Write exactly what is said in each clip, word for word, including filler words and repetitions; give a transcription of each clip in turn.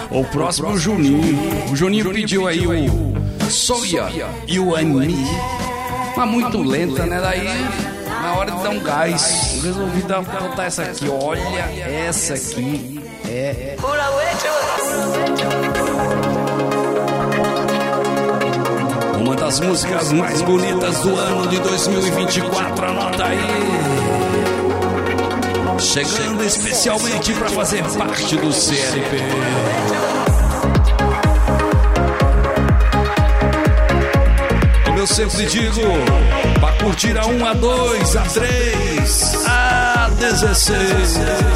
O próximo é o Juninho. O Juninho pediu aí o Soya You and Me. Mas muito lenta, né? Daí, na hora de dar um gás, eu resolvi dar, botar essa aqui. Olha, essa aqui é... uma das músicas mais bonitas do ano de dois mil e vinte e quatro. Anota aí. Chegando especialmente para fazer parte do C L P. Como eu sempre digo, para curtir a um, a dois, a três, a dezesseis.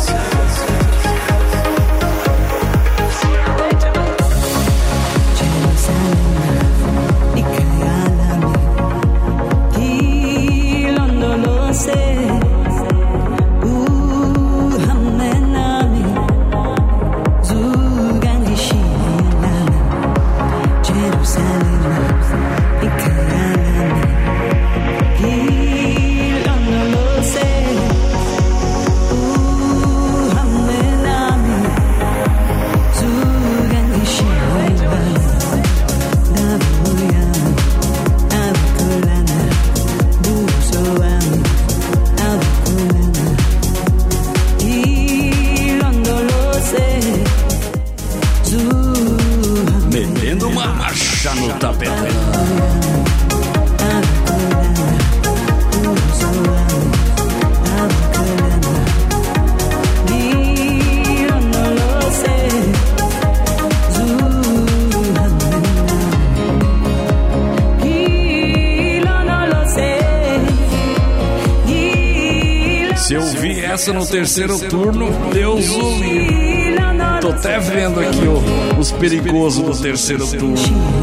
No terceiro turno, Deus o livre. Tô até vendo aqui ó, os perigosos do terceiro turno.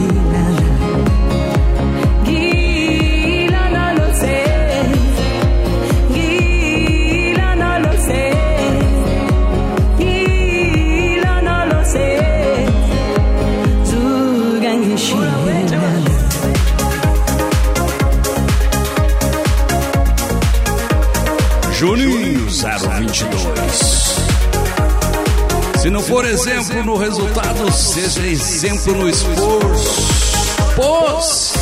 Juninho zero vinte e dois. Se não for exemplo no resultado, seja exemplo no esforço. Pois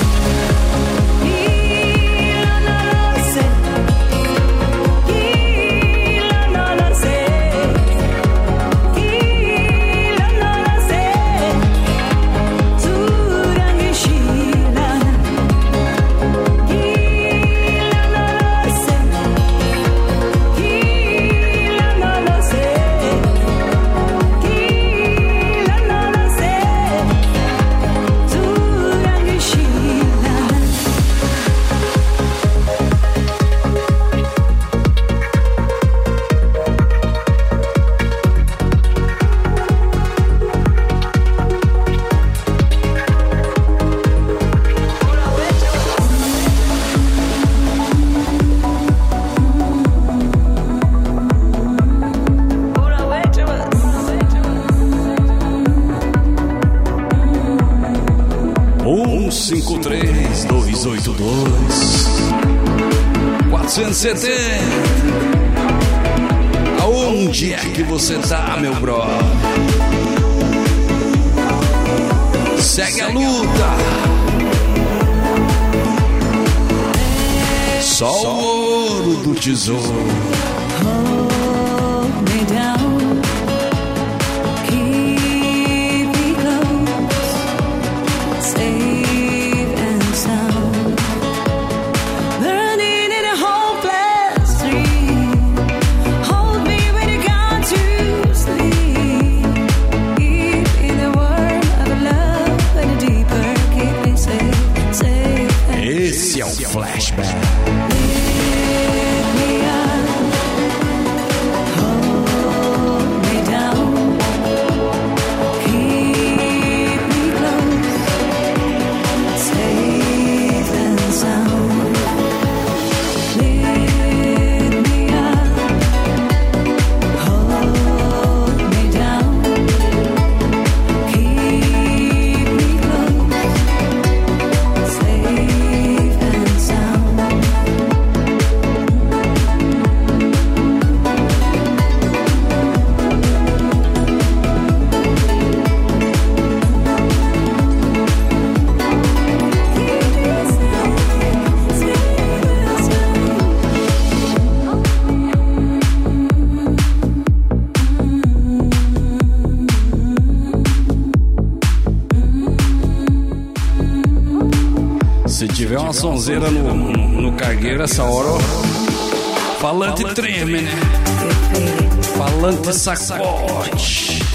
cinco três dois oito dois quatrocentos e setenta. Aonde é que você tá, meu brother? Segue a luta. Só o ouro do tesouro. Esse é o flashback. tiver uma sonzeira no, no cargueiro, essa hora, ó, falante treme, né? Falante sacode.